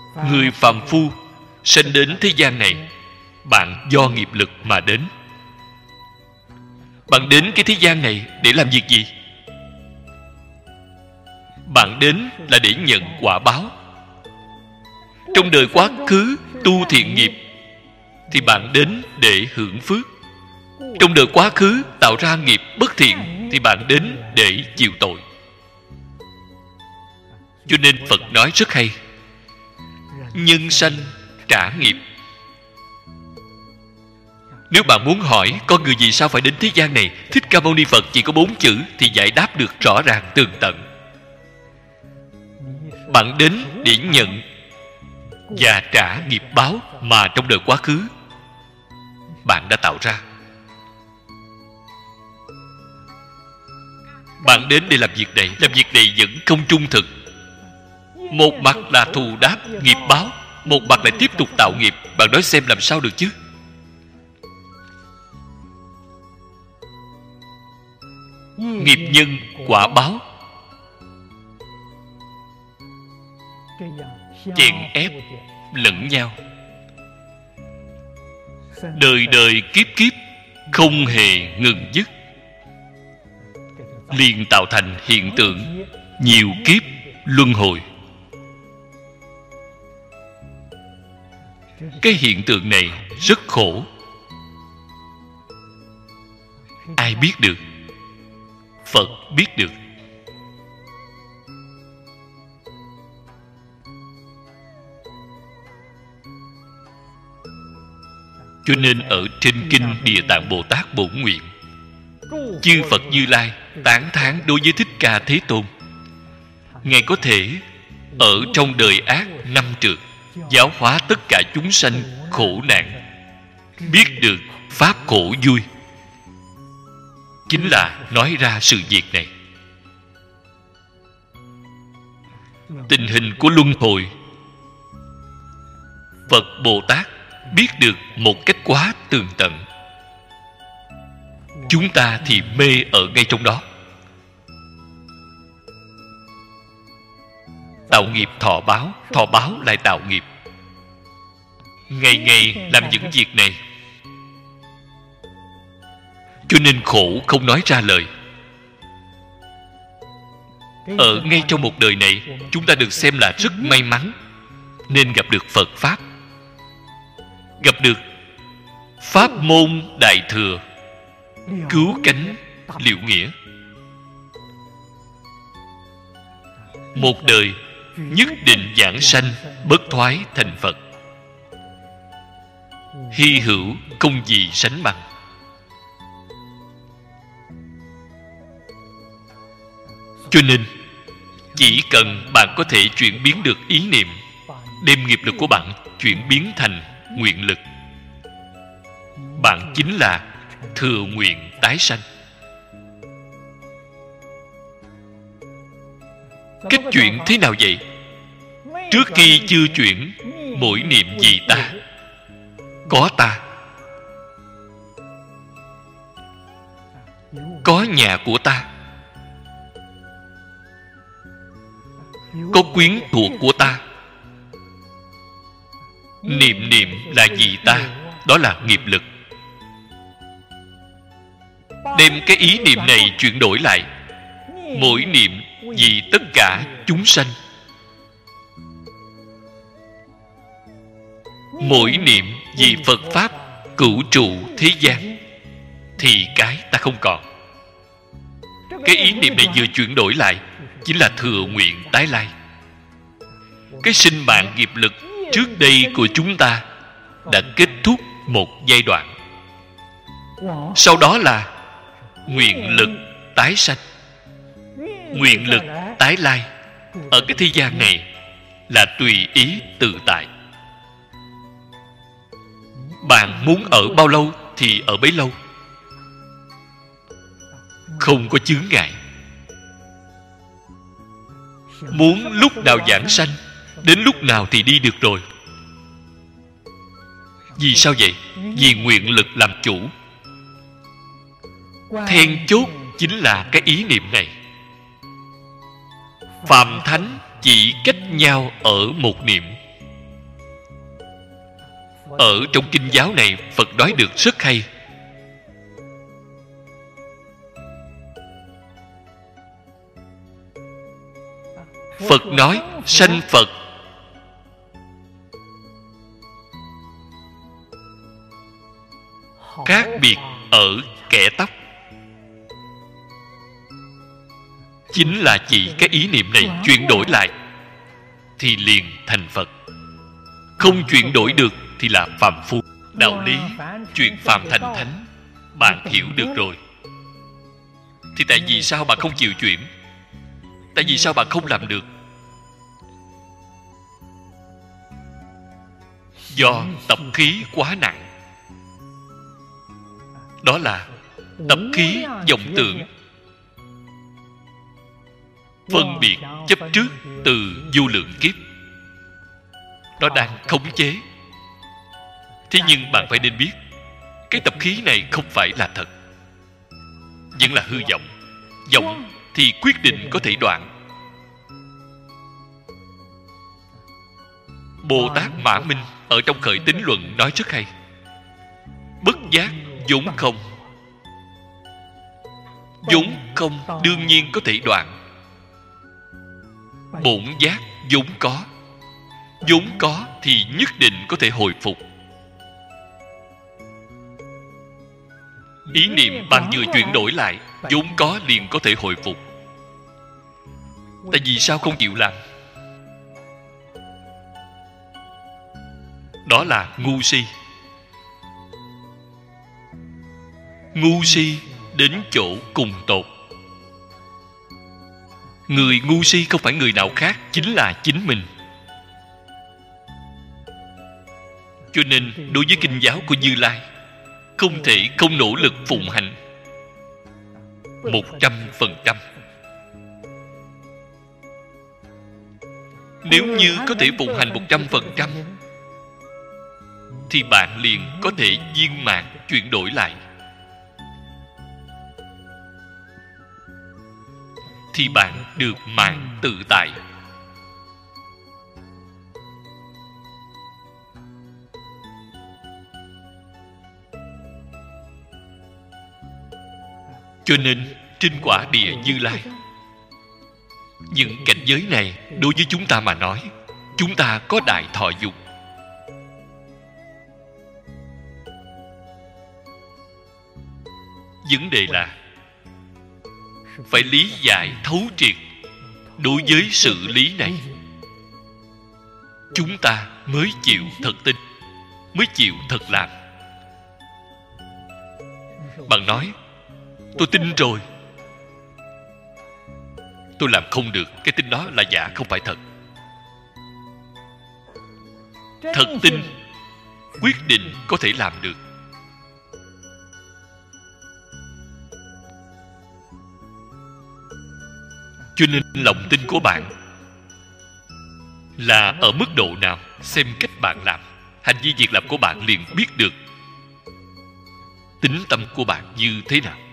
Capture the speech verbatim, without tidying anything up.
Người phàm phu sinh đến thế gian này, bạn do nghiệp lực mà đến. Bạn đến cái thế gian này để làm việc gì? Bạn đến là để nhận quả báo. Trong đời quá khứ tu thiện nghiệp thì bạn đến để hưởng phước. Trong đời quá khứ tạo ra nghiệp bất thiện thì bạn đến để chịu tội. Cho nên Phật nói rất hay: nhân sanh trả nghiệp. Nếu bạn muốn hỏi con người vì sao phải đến thế gian này, Thích Ca Mâu Ni Phật chỉ có bốn chữ thì giải đáp được rõ ràng tường tận. Bạn đến để nhận và trả nghiệp báo mà trong đời quá khứ bạn đã tạo ra. Bạn đến để làm việc này, làm việc này vẫn không trung thực. Một mặt là thù đáp nghiệp báo, một mặt lại tiếp tục tạo nghiệp. Bạn nói xem làm sao được chứ? Nghiệp nhân quả báo, chèn ép lẫn nhau, đời đời kiếp kiếp không hề ngừng dứt, liền tạo thành hiện tượng nhiều kiếp luân hồi. Cái hiện tượng này rất khổ. Ai biết được? Phật biết được. Cho nên ở trên kinh Địa Tạng Bồ Tát Bổn Nguyện, chư Phật Như Lai tán thán đối với Thích Ca Thế Tôn. Ngài có thể ở trong đời ác năm trượt giáo hóa tất cả chúng sanh khổ nạn, biết được pháp khổ vui, chính là nói ra sự việc này. Tình hình của luân hồi, Phật Bồ Tát biết được một cách quá tường tận. Chúng ta thì mê ở ngay trong đó. Tạo nghiệp thọ báo, thọ báo lại tạo nghiệp. Ngày ngày làm những việc này, cho nên khổ không nói ra lời. Ở ngay trong một đời này, chúng ta được xem là rất may mắn, nên gặp được Phật Pháp, gặp được Pháp môn Đại Thừa, cứu cánh Liệu Nghĩa. Một đời nhất định giảng sanh bất thoái thành Phật, hy hữu không gì sánh bằng. Cho nên chỉ cần bạn có thể chuyển biến được ý niệm, đem nghiệp lực của bạn chuyển biến thành nguyện lực, bạn chính là thừa nguyện tái sanh. Cách chuyển thế nào vậy? Trước khi chưa chuyển, mỗi niệm vì ta, có ta, có nhà của ta, có quyến thuộc của ta. Niệm niệm là vì ta, đó là nghiệp lực. Đem cái ý niệm này chuyển đổi lại, mỗi niệm vì tất cả chúng sanh, mỗi niệm vì Phật Pháp cửu trụ thế gian, thì cái ta không còn. Cái ý niệm này vừa chuyển đổi lại chính là thừa nguyện tái lai. Cái sinh mạng nghiệp lực trước đây của chúng ta đã kết thúc một giai đoạn. Sau đó là nguyện lực tái sanh, nguyện lực tái lai. Ở cái thế gian này là tùy ý tự tại. Bạn muốn ở bao lâu thì ở bấy lâu, không có chướng ngại. Muốn lúc nào giảng sanh, đến lúc nào thì đi được rồi. Vì sao vậy? Vì nguyện lực làm chủ. Then chốt chính là cái ý niệm này. Phàm thánh chỉ cách nhau ở một niệm. Ở trong kinh giáo này, Phật nói được rất hay. Phật nói sanh Phật khác biệt ở kẻ tóc. Chính là chỉ cái ý niệm này chuyển đổi lại thì liền thành Phật. Không chuyển đổi được thì là phàm phu. Đạo lý chuyển phàm thành thánh bạn hiểu được rồi. Thì tại vì sao bạn không chịu chuyển? Tại vì sao bạn không làm được? Do tập khí quá nặng. Đó là tập khí vọng tưởng, phân biệt chấp trước từ vô lượng kiếp. Nó đang khống chế. Thế nhưng bạn phải nên biết, cái tập khí này không phải là thật, vẫn là hư vọng. Vọng thì quyết định có thể đoạn. Bồ Tát Mã Minh ở trong Khởi Tín Luận nói rất hay. Bất giác vốn không. Vốn không đương nhiên có thể đoạn. Bổn giác vốn có. Vốn có thì nhất định có thể hồi phục. Ý niệm bạn vừa chuyển đổi lại, vốn có liền có thể hồi phục. Tại vì sao không chịu làm? Đó là ngu si. Ngu si đến chỗ cùng tột. Người ngu si không phải người nào khác, chính là chính mình. Cho nên đối với kinh giáo của Như Lai, không thể không nỗ lực phụng hành một trăm phần trăm. Nếu như có thể phụng hành một trăm phần trăm thì bạn liền có thể viên mãn chuyển đổi lại. Thì bạn được mạng tự tại. Cho nên trên quả địa Như Lai, những cảnh giới này đối với chúng ta mà nói, chúng ta có đại thọ dụng. Vấn đề là phải lý giải thấu triệt đối với sự lý này, chúng ta mới chịu thật tin, mới chịu thật làm. Bạn nói tôi tin rồi, tôi làm không được, cái tin đó là giả, không phải thật. Thật tin quyết định có thể làm được. Cho nên lòng tin của bạn là ở mức độ nào, xem cách bạn làm. Hành vi việc làm của bạn liền biết được tính tâm của bạn như thế nào.